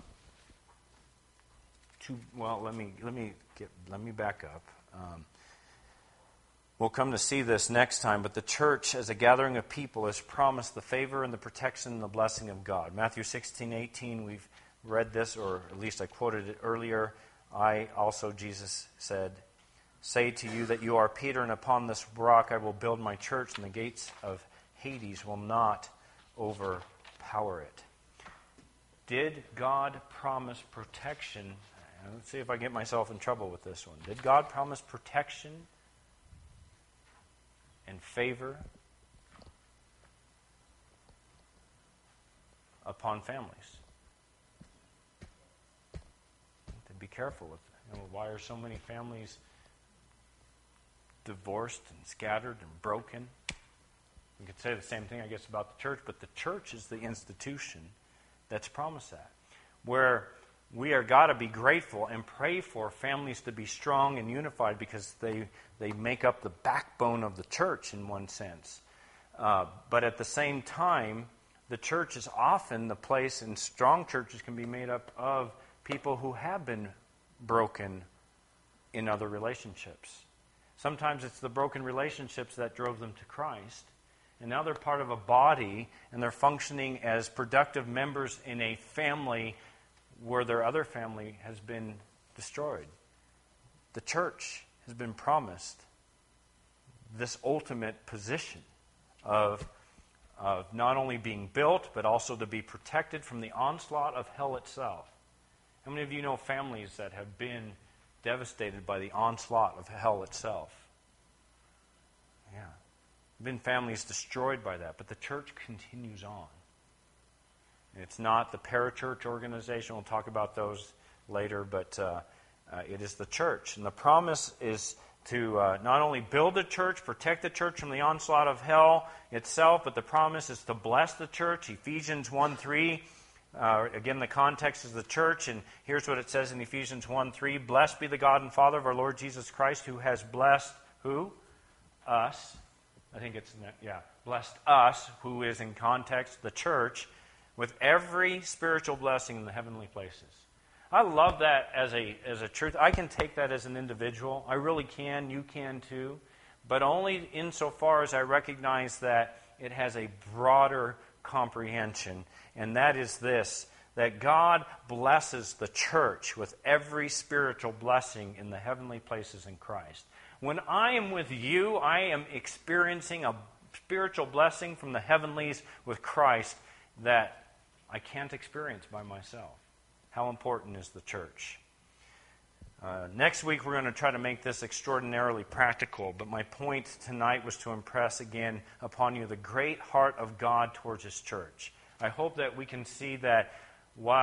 to? Well, let me let me get let me back up. Um, We'll come to see this next time, but the church as a gathering of people has promised the favor and the protection and the blessing of God. Matthew sixteen eighteen, we've read this, or at least I quoted it earlier. I also, Jesus said, say to you that you are Peter, and upon this rock I will build my church, and the gates of Hades will not overpower it. Did God promise protection? Let's see if I get myself in trouble with this one. Did God promise protection and favor upon families? To be careful with it. You know, why are so many families divorced and scattered and broken? You could say the same thing, I guess, about the church, but the church is the institution that's promised that. Where we are got to be grateful and pray for families to be strong and unified, because they, they make up the backbone of the church in one sense. Uh, but at the same time, the church is often the place, and strong churches can be made up of people who have been broken in other relationships. Sometimes it's the broken relationships that drove them to Christ. And now they're part of a body, and they're functioning as productive members in a family where their other family has been destroyed. The church has been promised this ultimate position of, of not only being built, but also to be protected from the onslaught of hell itself. How many of you know families that have been devastated by the onslaught of hell itself? Yeah. Been families destroyed by that, but the church continues on. It's not the parachurch organization. We'll talk about those later, but uh, uh, it is the church. And the promise is to uh, not only build the church, protect the church from the onslaught of hell itself, but the promise is to bless the church. Ephesians one three, uh, again, the context is the church, and here's what it says in Ephesians one three. Blessed be the God and Father of our Lord Jesus Christ, who has blessed who? Us. I think it's, yeah, blessed us, who is in context the church, with every spiritual blessing in the heavenly places. I love that as a as a truth. I can take that as an individual. I really can. You can too. But only insofar as I recognize that it has a broader comprehension. And that is this, that God blesses the church with every spiritual blessing in the heavenly places in Christ. When I am with you, I am experiencing a spiritual blessing from the heavenlies with Christ that I can't experience by myself. How important is the church? Uh, next week we're going to try to make this extraordinarily practical, but my point tonight was to impress again upon you the great heart of God towards His church. I hope that we can see that while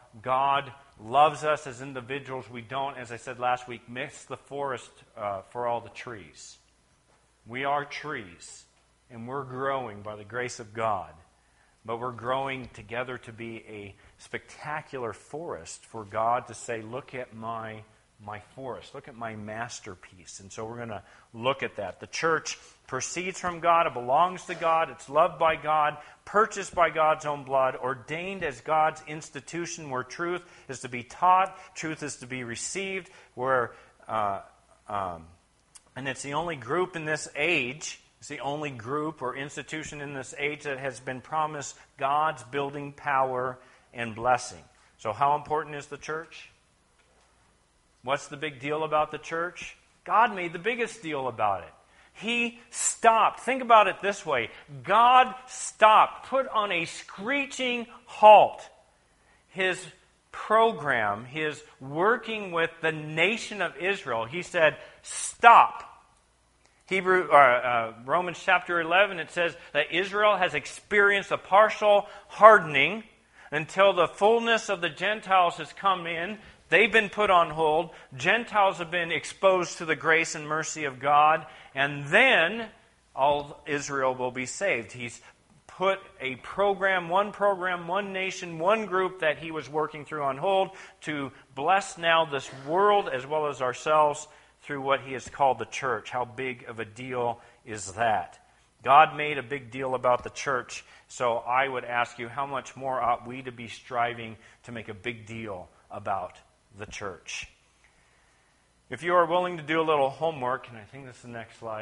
God loves us as individuals, we don't, as I said last week, mix the forest uh, for all the trees. We are trees, and we're growing by the grace of God. But we're growing together to be a spectacular forest for God to say, look at my my forest, look at my masterpiece. And so we're going to look at that. The church proceeds from God, it belongs to God, it's loved by God, purchased by God's own blood, ordained as God's institution where truth is to be taught, truth is to be received, where uh, um, and it's the only group in this age, it's the only group or institution in this age that has been promised God's building power and blessing. So how important is the church? What's the big deal about the church? God made the biggest deal about it. He stopped. Think about it this way. God stopped, put on a screeching halt His program, His working with the nation of Israel. He said, stop. Hebrew, uh, uh, Romans chapter eleven, it says that Israel has experienced a partial hardening until the fullness of the Gentiles has come in. They've been put on hold. Gentiles have been exposed to the grace and mercy of God. And then all Israel will be saved. He's put a program, one program, one nation, one group that He was working through on hold to bless now this world as well as ourselves through what He has called the church. How big of a deal is that? God made a big deal about the church. So I would ask you, how much more ought we to be striving to make a big deal about the church? If you are willing to do a little homework, and I think this is the next slide,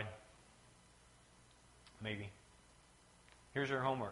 maybe. Here's your homework.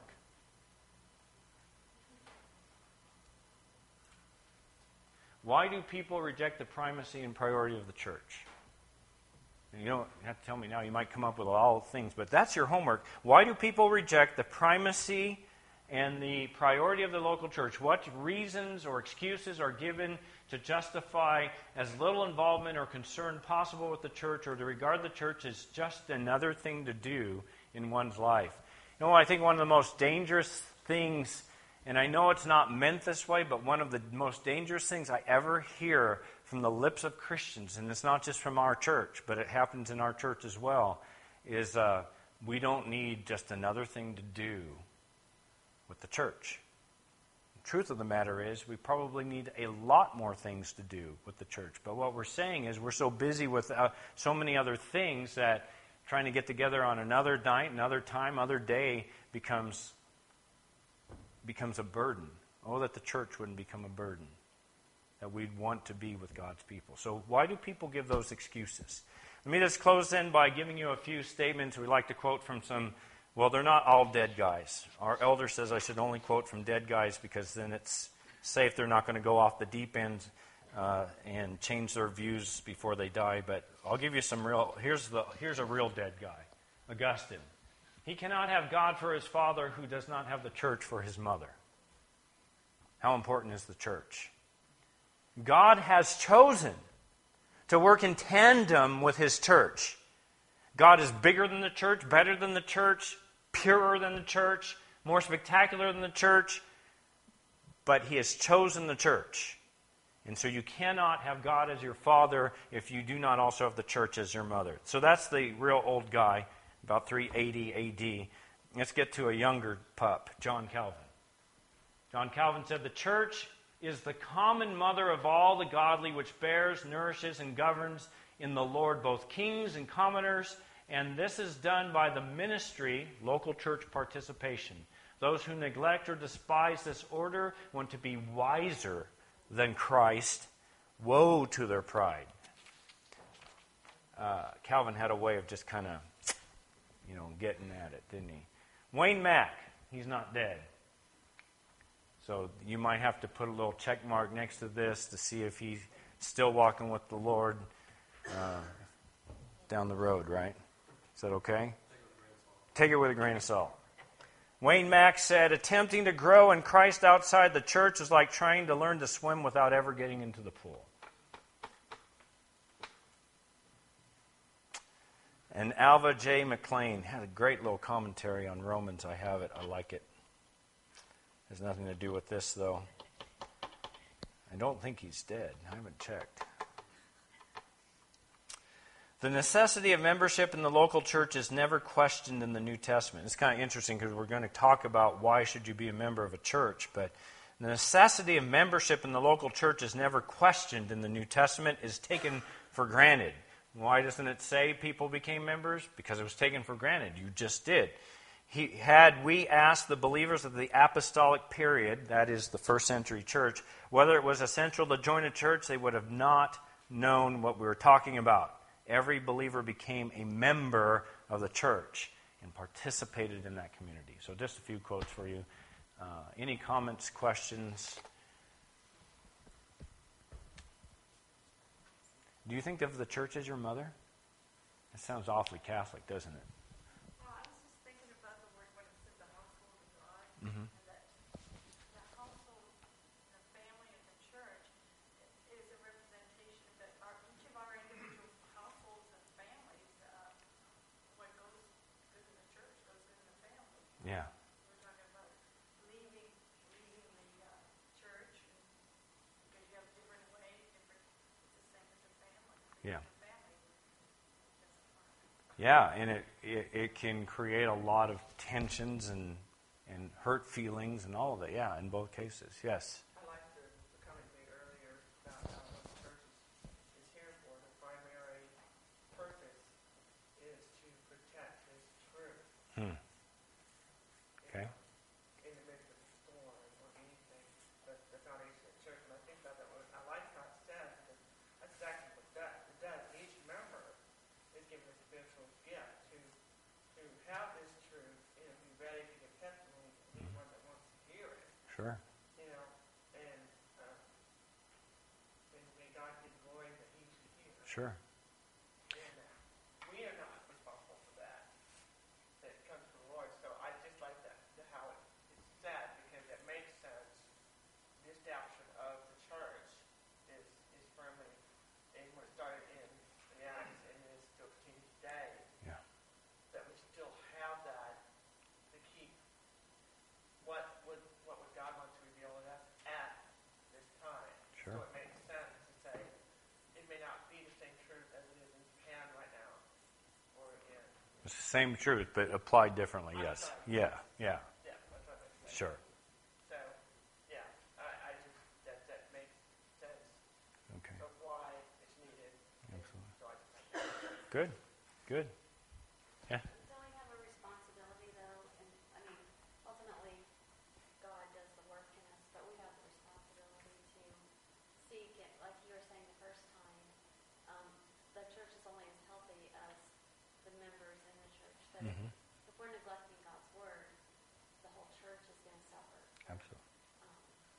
Why do people reject the primacy and priority of the church? And you don't have to tell me now, you might come up with all things, but that's your homework. Why do people reject the primacy and the priority of the local church? What reasons or excuses are given to justify as little involvement or concern possible with the church, or to regard the church as just another thing to do in one's life? You know, I think one of the most dangerous things, and I know it's not meant this way, but one of the most dangerous things I ever hear from the lips of Christians, and it's not just from our church, but it happens in our church as well, is uh, we don't need just another thing to do with the church. The truth of the matter is we probably need a lot more things to do with the church. But what we're saying is we're so busy with uh, so many other things that trying to get together on another night, another time, other day becomes becomes a burden. Oh, that the church wouldn't become a burden. That we'd want to be with God's people. So why do people give those excuses? Let me just close in by giving you a few statements we like to quote from some. Well, they're not all dead guys. Our elder says I should only quote from dead guys because then it's safe. They're not going to go off the deep end uh, and change their views before they die. But I'll give you some real. Here's the. Here's a real dead guy, Augustine. He cannot have God for his father who does not have the church for his mother. How important is the church? God has chosen to work in tandem with His church. God is bigger than the church, better than the church, purer than the church, more spectacular than the church, but He has chosen the church. And so you cannot have God as your father if you do not also have the church as your mother. So that's the real old guy, about three eighty A D. Let's get to a younger pup, John Calvin. John Calvin said, "The church is the common mother of all the godly, which bears, nourishes, and governs in the Lord both kings and commoners, and this is done by the ministry, local church participation. Those who neglect or despise this order want to be wiser than Christ. Woe to their pride." Uh, Calvin had a way of just kind of, you know, getting at it, didn't he? Wayne Mack, he's not dead. So you might have to put a little check mark next to this to see if he's still walking with the Lord uh, down the road, right? Is that okay? Take it with a grain of salt. Wayne Mack said, "Attempting to grow in Christ outside the church is like trying to learn to swim without ever getting into the pool." And Alva J. McLean had a great little commentary on Romans. I have it. I like it. Has nothing to do with this, though. I don't think he's dead. I haven't checked. The necessity of membership in the local church is never questioned in the New Testament. It's kind of interesting because we're going to talk about why should you be a member of a church, but the necessity of membership in the local church is never questioned in the New Testament, is taken for granted. Why doesn't it say people became members? Because it was taken for granted. You just did. He, had we asked the believers of the apostolic period, that is the first century church, whether it was essential to join a church, they would have not known what we were talking about. Every believer became a member of the church and participated in that community. So just a few quotes for you. Uh, any comments, questions? Do you think of the church as your mother? It sounds awfully Catholic, doesn't it? Well, I was just thinking about the word when it said the household of God, Mm-hmm. and that the household, the family of the church is a representation that our, each of our individual households and families, uh, what goes good in the church goes good in the family. Yeah. We're talking about leaving, leaving the uh, church, and because you have different ways, different. It's the same as a family. Yeah. The family doesn't work. Yeah, and it, it, it can create a lot of tensions and, and hurt feelings and all of it. Yeah, in both cases. Yes. I like the, the comment made earlier about how what the church is, is here for. The primary purpose is to protect His truth. Hmm. You Okay. know, in the midst of a storm or anything, but the foundation of the church. And I think about that word. I like how it says because that's exactly what that it does. Each member is given a spiritual gift to to have this truth and be ready to give testimony to anyone that wants to hear it. Sure. You know, and uh, and may God get glory that He's here. Sure. And uh, we are not responsible for that. That comes from the Lord. So I just like that, that how it is said because it makes sense. The establishment of the church is is firmly in what started in the Acts and is still continued today. Yeah. That we still have that to keep what would what would God want to reveal in us at this time. Sure. So it makes sense to say it may not be the same truth as it is in Japan right now, or in It's the same truth, but applied differently, I'm yes. sorry. Yeah, yeah, yeah, that's what I'm saying. sure. So yeah, I, I just that that makes sense Okay. of why it's needed. Excellent. So I just like that. Good, good. Yeah. Don't we have a responsibility, though? And I mean, ultimately, God does the work in us, but we have the responsibility to seek it. Like you were saying the first time, um, the church is only as healthy as the members in the church. That Mhm. if we're neglecting God's word, the whole church is going to suffer. Absolutely. Um,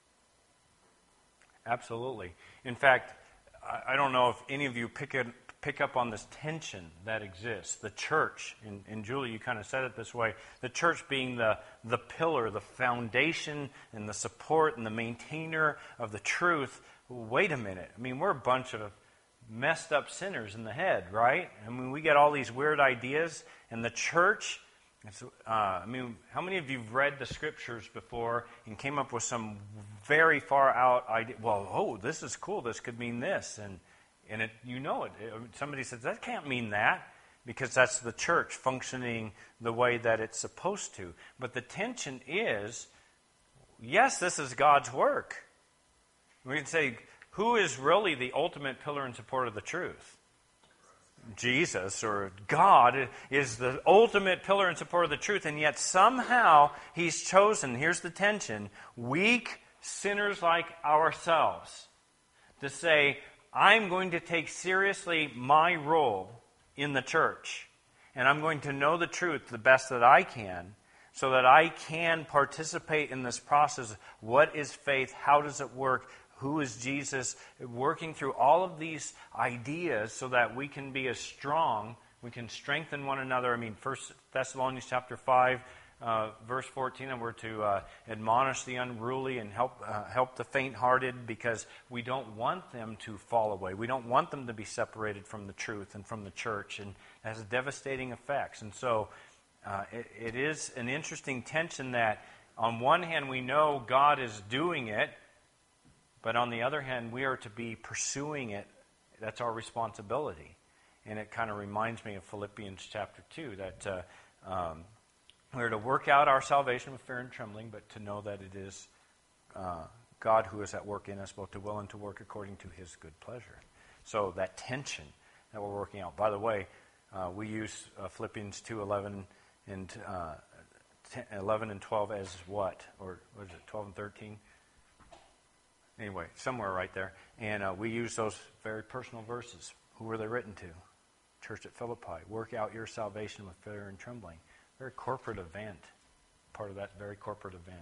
Absolutely. In fact, I, I don't know if any of you pick it, pick up on this tension that exists. The church, and, and Julie, you kind of said it this way, the church being the, the pillar, the foundation, and the support and the maintainer of the truth. Wait a minute. I mean, we're a bunch of messed up sinners in the head, right? I mean, we get all these weird ideas, and the church, it's, uh, I mean, how many of you have read the scriptures before and came up with some very far out idea? Well, oh, this is cool. This could mean this, and and it, you know it. it. Somebody says that can't mean that because that's the church functioning the way that it's supposed to. But the tension is, yes, this is God's work. We can say, who is really the ultimate pillar and support of the truth? Jesus or God is the ultimate pillar and support of the truth, and yet somehow He's chosen, here's the tension, weak sinners like ourselves to say, I'm going to take seriously my role in the church, and I'm going to know the truth the best that I can so that I can participate in this process. What is faith? How does it work? Who is Jesus? Working through all of these ideas so that we can be as strong, we can strengthen one another. I mean, First Thessalonians chapter five, uh, verse fourteen, and we're to uh, admonish the unruly and help uh, help the faint-hearted because we don't want them to fall away. We don't want them to be separated from the truth and from the church, and it has devastating effects. And so uh, it, it is an interesting tension that on one hand we know God is doing it, But on the other hand, we are to be pursuing it. That's our responsibility. And it kind of reminds me of Philippians chapter two, that uh, um, we're to work out our salvation with fear and trembling, but to know that it is uh, God who is at work in us, both to will and to work according to his good pleasure. So that tension that we're working out. By the way, uh, we use uh, Philippians two eleven and uh, ten, eleven and twelve as what? Or was it twelve and thirteen? Anyway, somewhere right there. And uh, we use those very personal verses. Who were they written to? Church at Philippi. Work out your salvation with fear and trembling. Very corporate event. Part of that very corporate event.